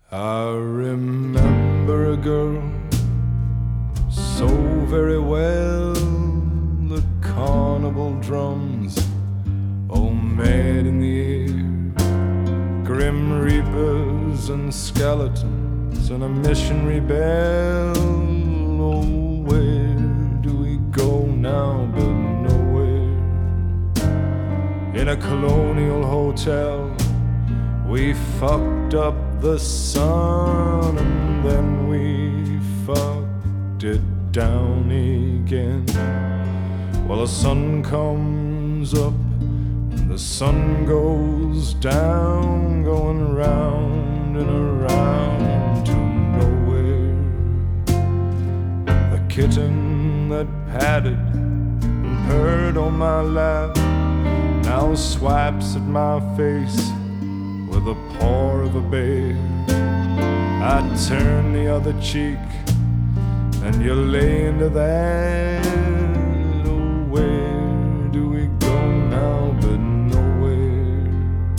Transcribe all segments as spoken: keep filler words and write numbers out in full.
I remember a girl so very well, the carnival drums all mad in the air, grim reapers and skeletons and a missionary bell. Oh, where do we go now but nowhere? In a colonial hotel we fucked up the sun and then we fucked it down again. Well, the sun comes up and the sun goes down, going round and around to nowhere. The kitten that patted and purred on my lap now swipes at my face with the paw of a bear. I turn the other cheek and you lay into that. Oh, where do we go now but nowhere?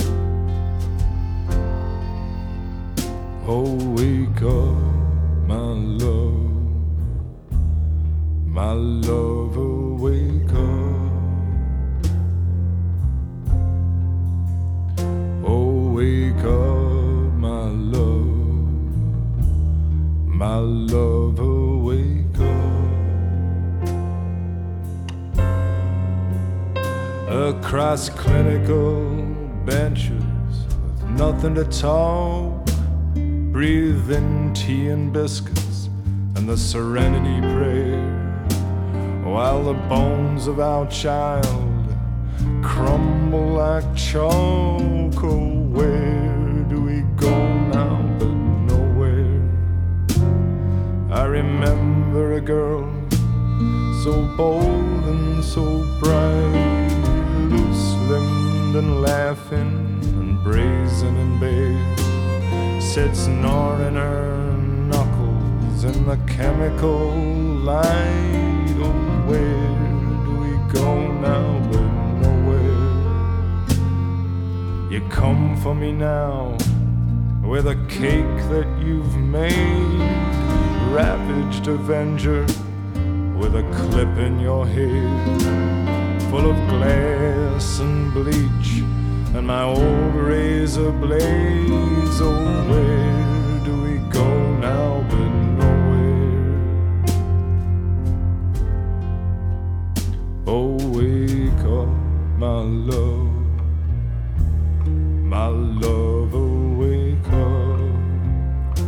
Oh, wake up, my love, my love, oh, wake up. Wake up, my love, my love, oh, wake up. Across clinical benches with nothing to talk, breathe in tea and biscuits and the serenity prayer, while the bones of our child crumble like chalk. Oh, where do we go now but nowhere? I remember a girl so bold and so bright, loose-limbed and laughing and brazen and bare, sits gnawing her knuckles in the chemical light. Oh, where do we go now but you come for me now with a cake that you've made, ravaged avenger with a clip in your head, full of glass and bleach and my old razor blades. Oh, where do we go now but nowhere? Oh, wake up, my love, my love, oh, wake up.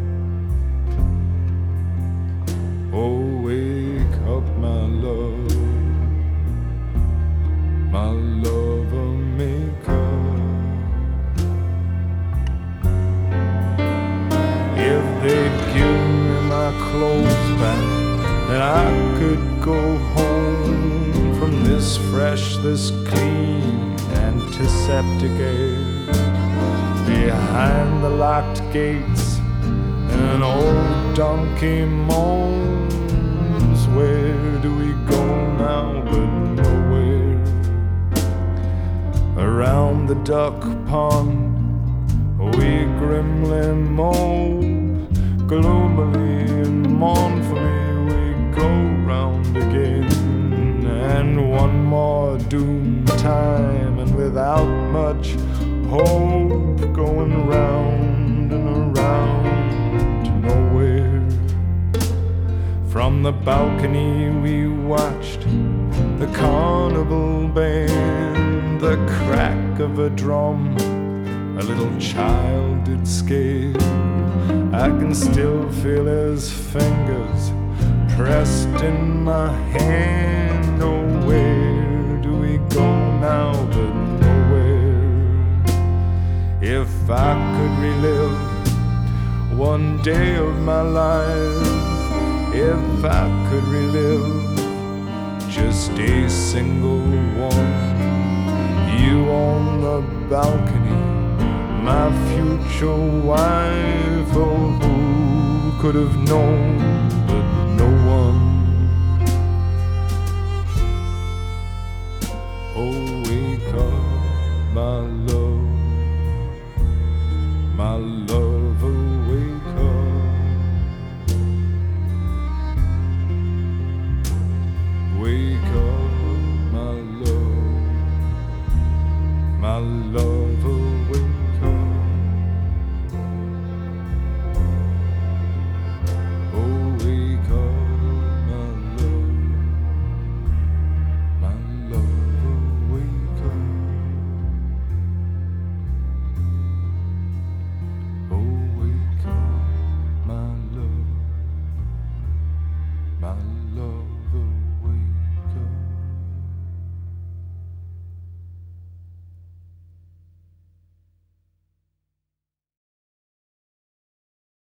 Oh, wake up, my love, my love, oh, make up. If they'd give me my clothes back, then I could go home from this fresh, this clean antiseptic air. Behind the locked gates an old donkey moans. Where do we go now but nowhere? Around the duck pond we grimly mope, gloomily and mournfully we go round again. And one more doom time and without much hope, going round and around to nowhere. From the balcony we watched the carnival band, the crack of a drum a little child did scare. I can still feel his fingers pressed in my hand. Oh, where do we go now but nowhere? If I could relive one day of my life, if I could relive just a single one, you on the balcony, my future wife. Oh, who could have known but no one? Oh, wake up, my love, my love, oh. my love, awake up. Oh, wake up, my love, my love, awake up. Oh, wake up, my love, my love.